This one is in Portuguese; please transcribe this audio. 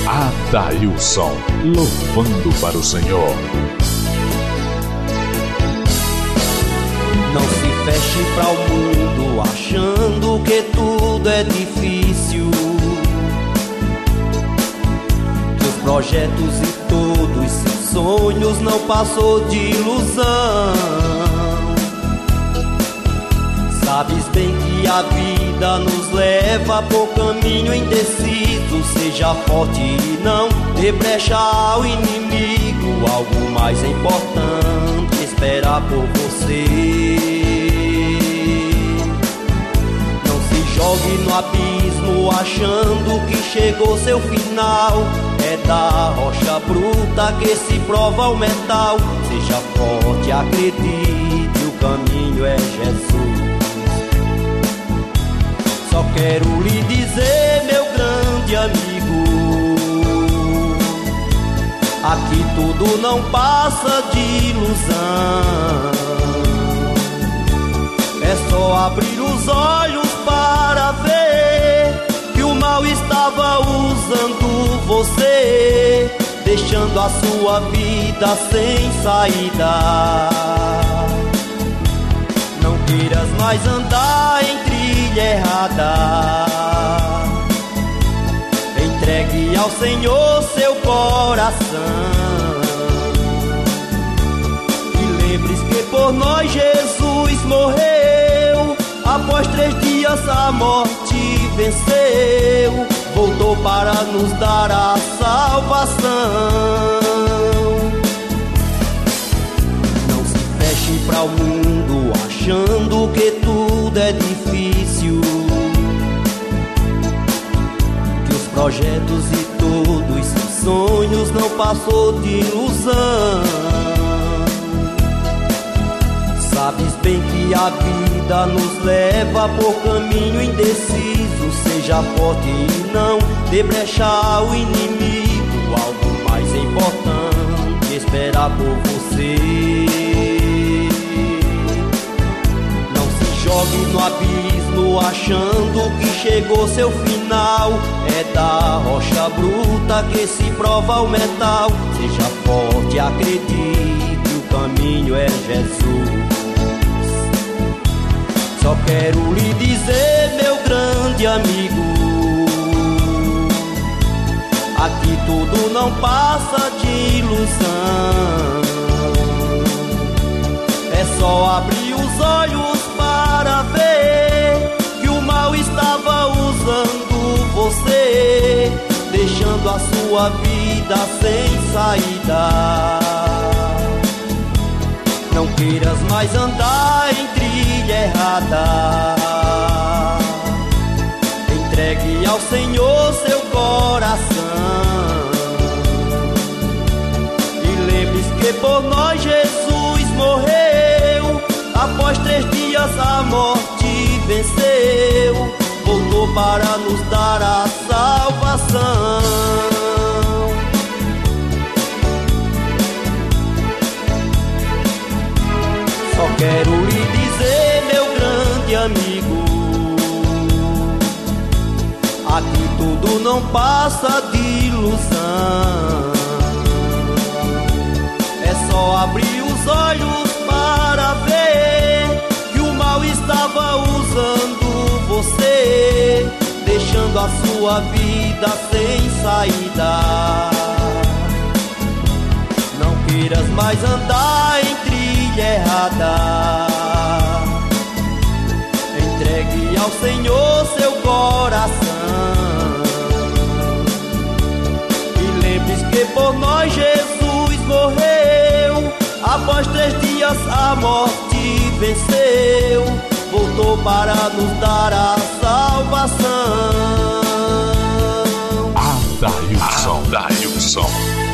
Adailson, louvando para o Senhor. Não se feche para o mundo achando que tudo é difícil. Teus projetos e todos seus sonhos não passou de ilusão. Sabes bem que a vida nos leva por caminho indeciso. Seja forte e não dê brecha ao inimigo. Algo mais importante esperar por você. Não se jogue no abismo achando que chegou seu final. É da rocha bruta que se prova o metal. Seja forte, acredite, o caminho é Jesus. Só quero lhe dizer, meu grande amigo, aqui tudo não passa de ilusão. É só abrir os olhos para ver que o mal estava usando você, deixando a sua vida sem saída. Não queiras mais andar em trilha errada. Entregue ao Senhor seu coração e lembre-se que por nós Jesus morreu. Após 3 dias a morte venceu. Voltou para nos dar a salvação. Não se feche para o mundo achando que tudo é difícil. Que os projetos e todos seus sonhos não passou de ilusão. Sabes bem que a vida nos leva por caminho indeciso. Seja forte e não dê brecha ao inimigo. Algo mais importante esperar por você. Jogue no abismo achando que chegou seu final. É da rocha bruta que se prova o metal. Seja forte, acredite, o caminho é Jesus. Só quero lhe dizer, meu grande amigo, aqui tudo não passa de ilusão. É só abrir os olhos para ver que o mal estava usando você, deixando a sua vida sem saída. Não queiras mais andar em trilha errada. Entregue ao Senhor seu coração e lembre-se que por nós Jesus morreu. Após 3 dias a morte venceu. Voltou para nos dar a salvação. Só quero lhe dizer, meu grande amigo, aqui tudo não passa de ilusão. É só abrir os olhos para ver que o mal estava usando você, deixando a sua vida sem saída. Não queiras mais andar em trilha errada. Entregue ao Senhor seu coração e lembre-se que por nós Jesus morreu. Após 3 dias a morte venceu. Voltou para nos dar a salvação. Adailson.